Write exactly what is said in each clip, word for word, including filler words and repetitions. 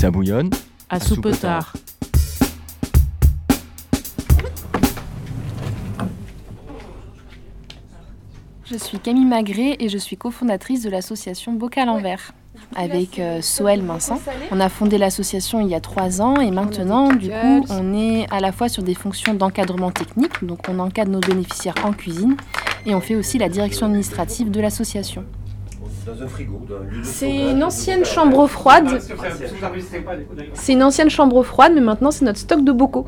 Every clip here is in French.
Ça bouillonne à Soupetard. Je suis Camille Magré et je suis cofondatrice de l'association Bocal en verre. Avec euh, Soël Minsan. On a fondé l'association il y a trois ans et maintenant, du coup, on est à la fois sur des fonctions d'encadrement technique, donc on encadre nos bénéficiaires en cuisine, et on fait aussi la direction administrative de l'association. C'est une ancienne chambre froide. C'est une ancienne chambre froide, mais maintenant c'est notre stock de bocaux.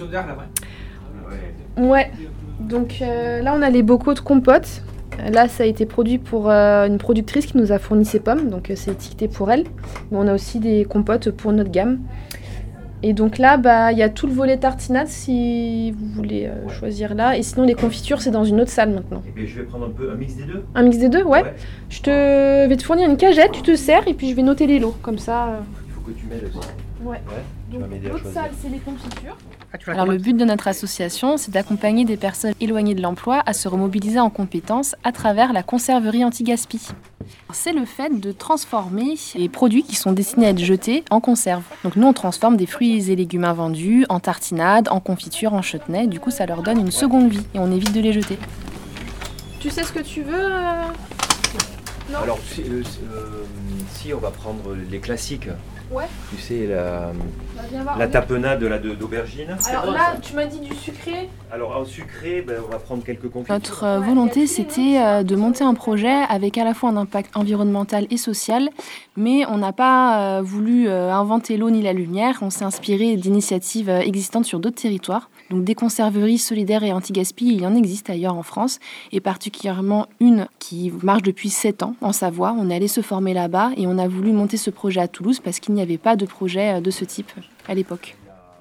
Ouais. Donc euh, là, on a les bocaux de compote. Là, ça a été produit pour euh, une productrice qui nous a fourni ses pommes, donc euh, c'est étiqueté pour elle. Mais on a aussi des compotes pour notre gamme. Et donc là, bah, y a tout le volet tartinade si vous voulez euh, ouais. choisir là. Et sinon, les confitures, c'est dans une autre salle maintenant. Et bien, je vais prendre un peu un mix des deux. Un mix des deux, ouais. ouais. Je te vais te fournir une cagette, tu te sers et puis je vais noter les lots, comme ça. Euh... Il faut que tu m'aides aussi. Ouais. ouais. Donc l'autre salle, c'est les confitures. Alors le but de notre association, c'est d'accompagner des personnes éloignées de l'emploi à se remobiliser en compétences à travers la conserverie anti-gaspi. C'est le fait de transformer les produits qui sont destinés à être jetés en conserve. Donc nous, on transforme des fruits et légumes invendus en tartinade, en confiture, en chutney. Du coup, ça leur donne une seconde vie et on évite de les jeter. Tu sais ce que tu veux euh... Non. Alors, tu sais, euh, euh, si on va prendre les classiques. Ouais. Tu sais, la, bah, la tapenade là, de, d'aubergine. Alors bon, là, ça. Tu m'as dit du sucré. Alors en sucré, ben, on va prendre quelques confitures. Notre euh, volonté, c'était euh, de monter un projet avec à la fois un impact environnemental et social, mais on n'a pas euh, voulu euh, inventer l'eau ni la lumière. On s'est inspiré d'initiatives euh, existantes sur d'autres territoires. Donc des conserveries solidaires et anti-gaspi, il y en existe ailleurs en France, et particulièrement une qui marche depuis sept ans en Savoie. On est allé se former là-bas et on a voulu monter ce projet à Toulouse parce qu'il n'y avait pas de projet de ce type à l'époque.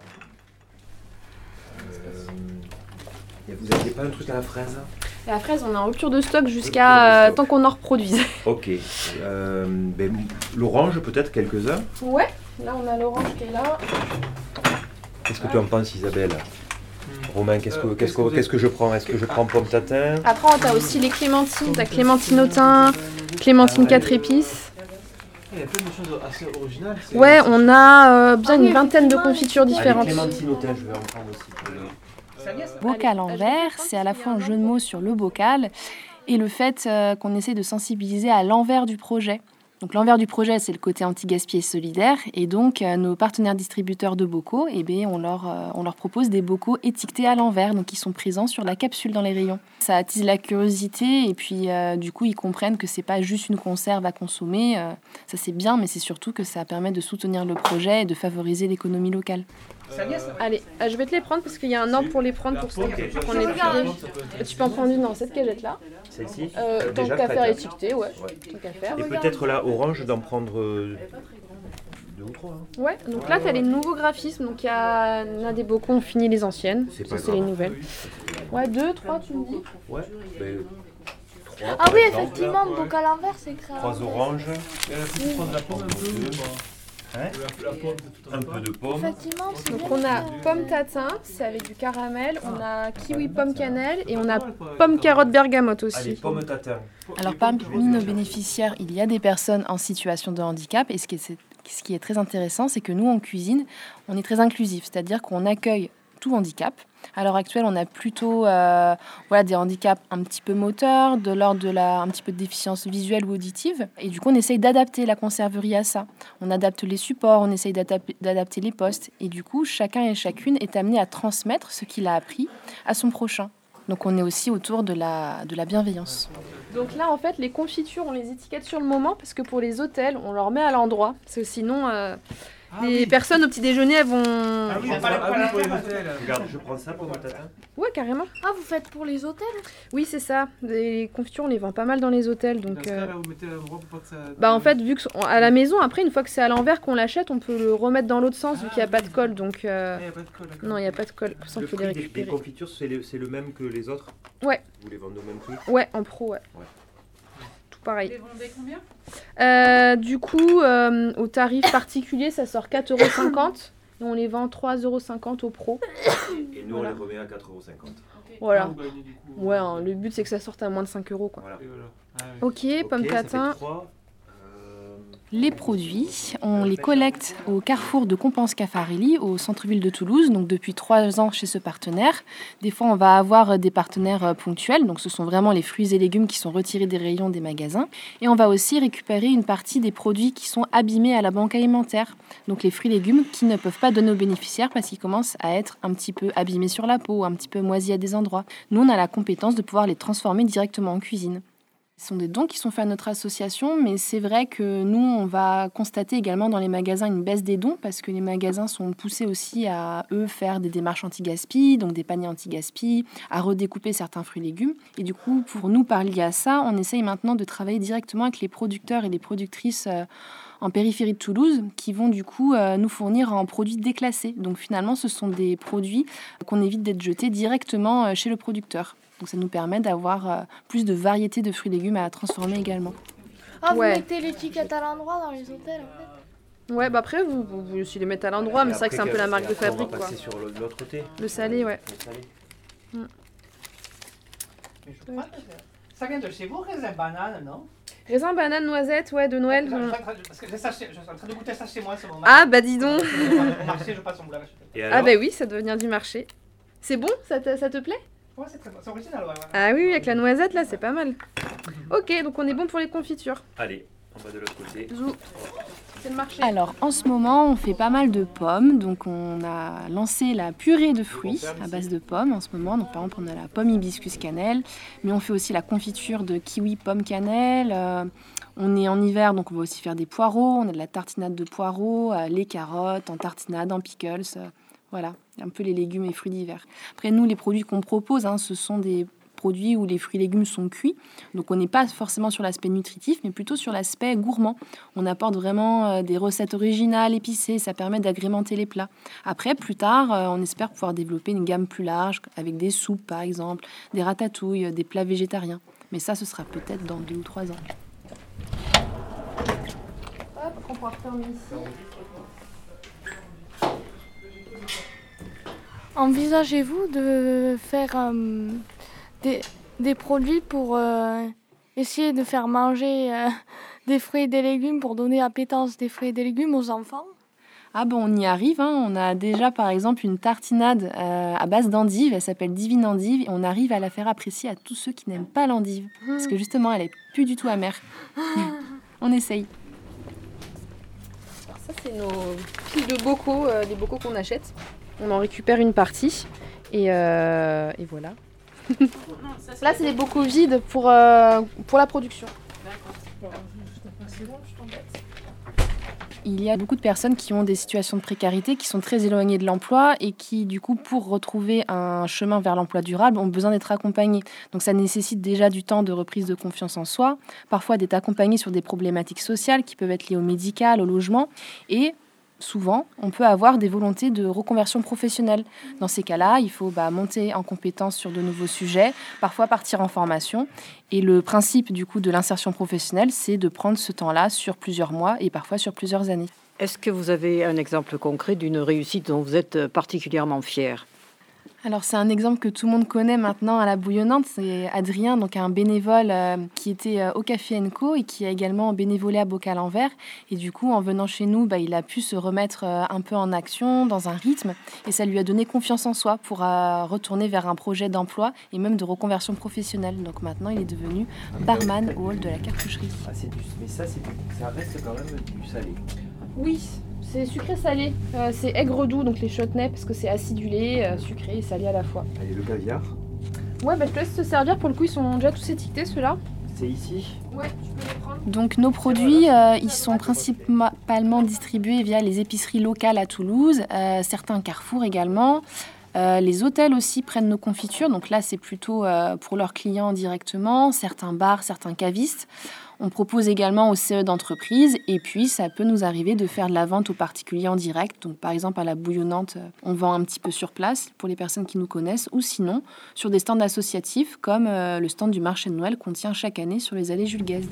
Euh, vous n'aviez pas un truc à la fraise ? La fraise, on est en rupture de stock jusqu'à euh, tant qu'on en reproduise. Ok. Euh, ben, l'orange, peut-être quelques-uns ? Ouais, là on a l'orange qui est là. Qu'est-ce que tu en penses, Isabelle ? Romain, qu'est-ce que, qu'est-ce que, qu'est-ce que je prends ? Est-ce que je prends pomme tatin ? Après, on a aussi les clémentines. T'as clémentine au thym, clémentine quatre épices. Il y a plein de choses assez originales. Ouais, on a euh, bien une vingtaine de confitures différentes. Ah, les clémentines au thym, je vais en prendre aussi. Bocal en verre, c'est à la fois un jeu de mots sur le bocal et le fait euh, qu'on essaie de sensibiliser à l'envers du projet. Donc l'envers du projet, c'est le côté anti-gaspi et solidaire. Et donc, euh, nos partenaires distributeurs de bocaux, eh bien, on, leur, euh, on leur propose des bocaux étiquetés à l'envers, donc ils sont présents sur la capsule dans les rayons. Ça attise la curiosité et puis, euh, du coup, ils comprennent que c'est pas juste une conserve à consommer. Euh, ça, c'est bien, mais c'est surtout que ça permet de soutenir le projet et de favoriser l'économie locale. Euh... Allez, euh, je vais te les prendre parce qu'il y a un ordre pour les prendre pour ça. Okay. Pour les tu peux en prendre une dans cette cagette-là. Celle-ci euh, Tant qu'à faire étiqueter, ouais. ouais. Tant qu'à faire. Et peut-être là, orange, d'en prendre euh, deux ou trois. Hein. Ouais, donc là, tu as les nouveaux graphismes. Donc il y a, y a des bocaux, on finit les anciennes. C'est ça, pas c'est grave. les nouvelles. Ouais, deux, trois, tu me dis. Ouais, ben, trois. Ah oui, effectivement, ouais. Bocal en verre, c'est grave. Trois oranges. Et là, faut prendre la pomme un peu. Hein la, la pomme, un peu de pomme. Donc on a pomme tatin, c'est avec du caramel, on a kiwi pomme cannelle et on a pomme carotte bergamote aussi. Allez, pomme tatin. Alors parmi nos bénéficiaires, il y a des personnes en situation de handicap et ce qui est, ce qui est très intéressant, c'est que nous en cuisine, on est très inclusif, c'est-à-dire qu'on accueille tout handicap. À l'heure actuelle, on a plutôt euh, voilà, des handicaps un petit peu moteurs, de l'ordre de la, un petit peu de déficience visuelle ou auditive. Et du coup, on essaye d'adapter la conserverie à ça. On adapte les supports, on essaye d'adapter, d'adapter les postes. Et du coup, chacun et chacune est amené à transmettre ce qu'il a appris à son prochain. Donc on est aussi autour de la, de la bienveillance. Donc là, en fait, les confitures, on les étiquette sur le moment parce que pour les hôtels, on leur met à l'endroit. Parce que sinon... Euh, Ah, les oui. personnes au petit déjeuner, elles vont... Ah oui, pas ah, oui, pour les hôtels. Regarde, je prends ça pour mon tatin. Ouais, carrément. Ah, vous faites pour les hôtels ? Oui, c'est ça. Les confitures, on les vend pas mal dans les hôtels. Donc, dans ce cas-là, vous mettez à l'endroit pour pas que ça... Bah en fait, vu que à la maison, après, une fois que c'est à l'envers qu'on l'achète, on peut le remettre dans l'autre sens, ah, vu qu'il n'y a pas de colle. Donc, euh... ah, y a pas de colle, non, il n'y a pas de colle. Pour ça, on peut les récupérer. Les confitures, c'est le, c'est le même que les autres ? Ouais. Vous les vendez au même prix ? Ouais, en pro, ouais. ouais. Pareil. Vous les vendez combien ? euh, Du coup, euh, au tarif particulier, ça sort quatre euros cinquante et on les vend trois euros cinquante au pro. Et nous, voilà. On les remet à quatre euros cinquante. Okay. Voilà. Ah, gagnez, du coup, ouais, hein, le but, c'est que ça sorte à moins de cinq euros. Quoi. Voilà. Voilà. Ok, okay, pomme tatin. Ça fait trois. Euh... Les produits, on les collecte au carrefour de Compense-Caffarelli, au centre-ville de Toulouse, donc depuis trois ans chez ce partenaire. Des fois, on va avoir des partenaires ponctuels, donc ce sont vraiment les fruits et légumes qui sont retirés des rayons des magasins. Et on va aussi récupérer une partie des produits qui sont abîmés à la banque alimentaire, donc les fruits et légumes qui ne peuvent pas donner aux bénéficiaires parce qu'ils commencent à être un petit peu abîmés sur la peau, un petit peu moisis à des endroits. Nous, on a la compétence de pouvoir les transformer directement en cuisine. Ce sont des dons qui sont faits à notre association, mais c'est vrai que nous, on va constater également dans les magasins une baisse des dons parce que les magasins sont poussés aussi à, eux, faire des démarches anti-gaspi, donc des paniers anti-gaspi, à redécouper certains fruits et légumes. Et du coup, pour nous, par lié à ça, on essaye maintenant de travailler directement avec les producteurs et les productrices euh, en périphérie de Toulouse qui vont du coup euh, nous fournir en produits déclassés. Donc finalement, ce sont des produits qu'on évite d'être jetés directement euh, chez le producteur. Donc ça nous permet d'avoir euh, plus de variété de fruits et légumes à transformer également. Ah, vous Ouais. mettez l'étiquette à l'endroit dans les hôtels en fait. Ouais, bah après, vous, vous, vous aussi les mettez à l'endroit, mais c'est vrai que c'est un peu la marque de fabrique, On quoi. va passer sur le- l'autre côté. Le salé, ouais. Le salé. Mais je crois que ça vient de chez vous, raisin banane, non? Raisin, banane, noisette, ouais, de Noël. Je- je- euh. je- Parce que j'ai ça chez- je suis en train de goûter ça chez moi, c'est mon Ah, bah dis donc. Au marché, je passe mon blague. Et Ah alors, bah oui, ça doit venir du marché. C'est bon, ça te, ça te plaît? Ouais, c'est très bon. C'est original, ouais. ouais. Ah oui, oui, avec la noisette, là, c'est pas mal. Ok, donc on est bon pour les confitures. allez, on va de l'autre côté. Zou. C'est le marché. Alors en ce moment, on fait pas mal de pommes. Donc on a lancé la purée de fruits à base de pommes en ce moment. Donc par exemple, on a la pomme hibiscus cannelle, mais on fait aussi la confiture de kiwi pomme cannelle. Euh, on est en hiver, donc on va aussi faire des poireaux. On a de la tartinade de poireaux, euh, les carottes en tartinade, en pickles. euh, voilà, un peu les légumes et fruits d'hiver. Après nous, les produits qu'on propose, hein, ce sont des produits où les fruits et légumes sont cuits. Donc on n'est pas forcément sur l'aspect nutritif, mais plutôt sur l'aspect gourmand. On apporte vraiment euh, des recettes originales, épicées, ça permet d'agrémenter les plats. Après, plus tard, euh, on espère pouvoir développer une gamme plus large, avec des soupes par exemple, des ratatouilles, euh, des plats végétariens. Mais ça, ce sera peut-être dans deux ou trois ans. Hop, on pourra refermer ici. Envisagez-vous de faire euh, des, des produits pour euh, essayer de faire manger euh, des fruits et des légumes pour donner appétence des fruits et des légumes aux enfants? Ah bon, on y arrive, hein. On a déjà par exemple une tartinade euh, à base d'endive, elle s'appelle Divine Endive, et on arrive à la faire apprécier à tous ceux qui n'aiment pas l'endive, parce que justement elle est plus du tout amère. On essaye. Alors ça, c'est nos piles de bocaux, euh, les bocaux qu'on achète. On en récupère une partie et, euh, et voilà. Là, c'est les bocaux vides pour, euh, pour la production. Il y a beaucoup de personnes qui ont des situations de précarité, qui sont très éloignées de l'emploi et qui, du coup, pour retrouver un chemin vers l'emploi durable, ont besoin d'être accompagnés. Donc ça nécessite déjà du temps de reprise de confiance en soi, parfois d'être accompagnés sur des problématiques sociales qui peuvent être liées au médical, au logement, et souvent, on peut avoir des volontés de reconversion professionnelle. Dans ces cas-là, il faut bah, monter en compétence sur de nouveaux sujets, parfois partir en formation. Et le principe du coup de l'insertion professionnelle, c'est de prendre ce temps-là sur plusieurs mois et parfois sur plusieurs années. Est-ce que vous avez un exemple concret d'une réussite dont vous êtes particulièrement fier ? Alors c'est un exemple que tout le monde connaît maintenant à la Bouillonnante, c'est Adrien, donc un bénévole euh, qui était euh, au Café Co et qui a également bénévolé à Bocal en Verre. Et du coup, en venant chez nous, bah, il a pu se remettre euh, un peu en action, dans un rythme, et ça lui a donné confiance en soi pour euh, retourner vers un projet d'emploi et même de reconversion professionnelle. Donc maintenant, il est devenu barman au hall de la cartoucherie. Ah, c'est du... Mais ça, c'est du... ça reste quand même du salé. Oui, c'est sucré-salé. Euh, c'est aigre-doux, donc les chutneys, parce que c'est acidulé, euh, sucré et salé à la fois. Allez, le caviar. Ouais, bah je te laisse te servir. Pour le coup, ils sont déjà tous étiquetés, ceux-là. C'est ici. Ouais, tu peux les prendre. Donc nos produits, euh, ils sont principalement distribués via les épiceries locales à Toulouse, euh, certains carrefours également. Euh, les hôtels aussi prennent nos confitures, donc là c'est plutôt euh, pour leurs clients directement, certains bars, certains cavistes. On propose également au C E d'entreprise et puis ça peut nous arriver de faire de la vente aux particuliers en direct. Donc par exemple à la Bouillonnante, on vend un petit peu sur place pour les personnes qui nous connaissent ou sinon sur des stands associatifs comme euh, le stand du marché de Noël qu'on tient chaque année sur les allées Jules Guesde.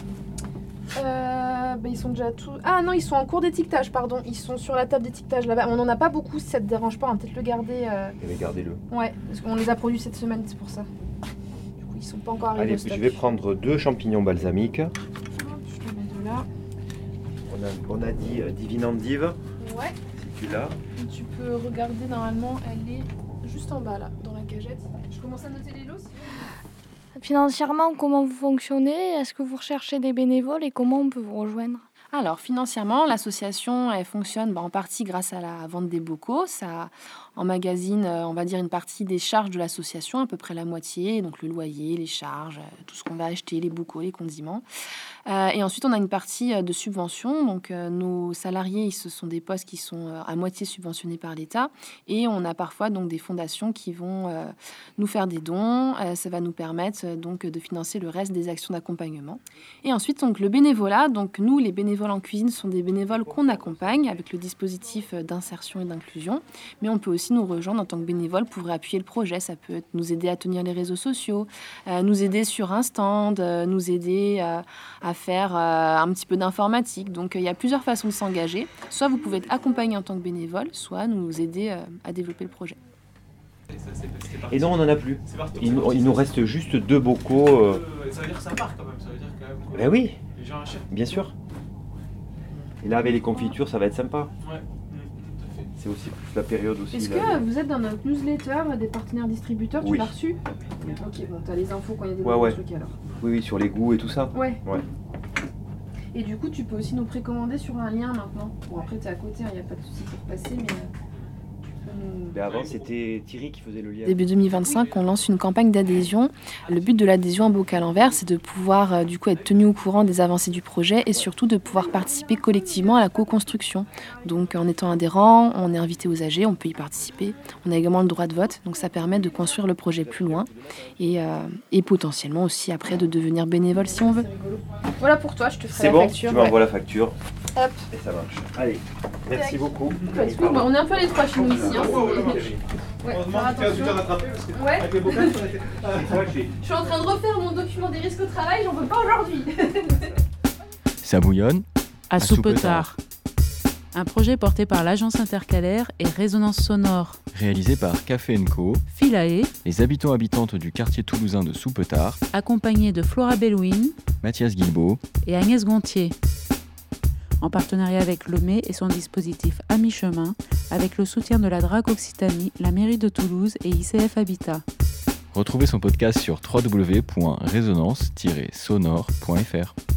Euh, bah, ils sont déjà tous... Ah non, ils sont en cours d'étiquetage, pardon. Ils sont sur la table d'étiquetage là-bas. On n'en a pas beaucoup, si ça te dérange pas. On va peut-être le garder. Euh... Eh bien, gardez-le. Ouais, parce qu'on les a produits cette semaine, c'est pour ça. Du coup, ils sont pas encore arrivés Allez, au stock. je vais prendre deux champignons balsamiques. Hop, je te mets de là. On a, on a dit euh, Divinandive, Ouais. si tu l'as. Tu peux regarder, normalement, elle est juste en bas, là, dans la cagette. Je commence à noter les lots. Si... Financièrement, comment vous fonctionnez? Est-ce que vous recherchez des bénévoles et comment on peut vous rejoindre? Alors, financièrement, l'association, elle fonctionne bah, en partie grâce à la vente des bocaux. Ça emmagasine, euh, on va dire, une partie des charges de l'association, à peu près la moitié, donc le loyer, les charges, euh, tout ce qu'on va acheter, les bocaux, les condiments. Euh, et ensuite, on a une partie euh, de subvention. Donc, euh, nos salariés, ce sont des postes qui sont euh, à moitié subventionnés par l'État. Et on a parfois donc des fondations qui vont euh, nous faire des dons. Euh, ça va nous permettre euh, donc de financer le reste des actions d'accompagnement. Et ensuite, donc le bénévolat. Donc, nous, les bénévoles en cuisine sont des bénévoles qu'on accompagne avec le dispositif d'insertion et d'inclusion. Mais on peut aussi nous rejoindre en tant que bénévole pour appuyer le projet. Ça peut nous aider à tenir les réseaux sociaux, euh, nous aider sur un stand, euh, nous aider euh, à faire euh, un petit peu d'informatique. Donc, euh, il y a plusieurs façons de s'engager. Soit vous pouvez être accompagné en tant que bénévole, soit nous aider euh, à développer le projet. Et non, on n'en a plus. Il, il nous reste juste deux bocaux. Euh... Ça veut dire que ça part quand même. Ça veut dire quand même que ben oui, les gens achètent. Bien sûr. Et là, avec les confitures, ça va être sympa. Ouais, tout à fait. C'est aussi plus la période aussi. Est-ce là, que vous êtes dans notre newsletter des partenaires distributeurs? Tu Oui. l'as reçu? Ok, bon, t'as les infos quand il y a des Ouais, nouveaux ouais. trucs alors. Oui, oui, sur les goûts et tout ça. Ouais. Ouais. Et du coup, tu peux aussi nous précommander sur un lien maintenant. Bon, après, t'es à côté, il n'y a pas de souci pour passer, mais... euh, Mais avant, c'était Thierry qui faisait le lien. Début deux mille vingt-cinq, on lance une campagne d'adhésion. Le but de l'adhésion à Bocal en Verre, c'est de pouvoir euh, du coup être tenu au courant des avancées du projet et surtout de pouvoir participer collectivement à la co-construction. Donc en étant adhérent, on est invité aux A G, on peut y participer. On a également le droit de vote, donc ça permet de construire le projet plus loin et, euh, et potentiellement aussi après de devenir bénévole si on veut. Voilà pour toi, je te ferai C'est la bon, facture. tu m'envoies la facture. Hop. Et ça marche. Allez, merci Tac. beaucoup. Excuse-moi, on est un peu les trois chez nous ici. Hein. Ouais, Heureusement faire que tu as dû te attention. rattraper parce que Ouais. avec les bocaux, on était. Je suis en train de refaire mon document des risques au travail, j'en veux pas aujourd'hui. Ça bouillonne à Soupetard. Un projet porté par l'Agence intercalaire et Résonance sonore. Réalisé par Café and Co, Philae, les habitants habitantes du quartier toulousain de Soupetard, accompagné de Flora Bellouin Mathias Guilbeault et Agnès Gontier. En partenariat avec le M E et son dispositif À mi-chemin, avec le soutien de la D R A C Occitanie, la mairie de Toulouse et I C F Habitat. Retrouvez son podcast sur w w w point résonance tiret sonore point f r.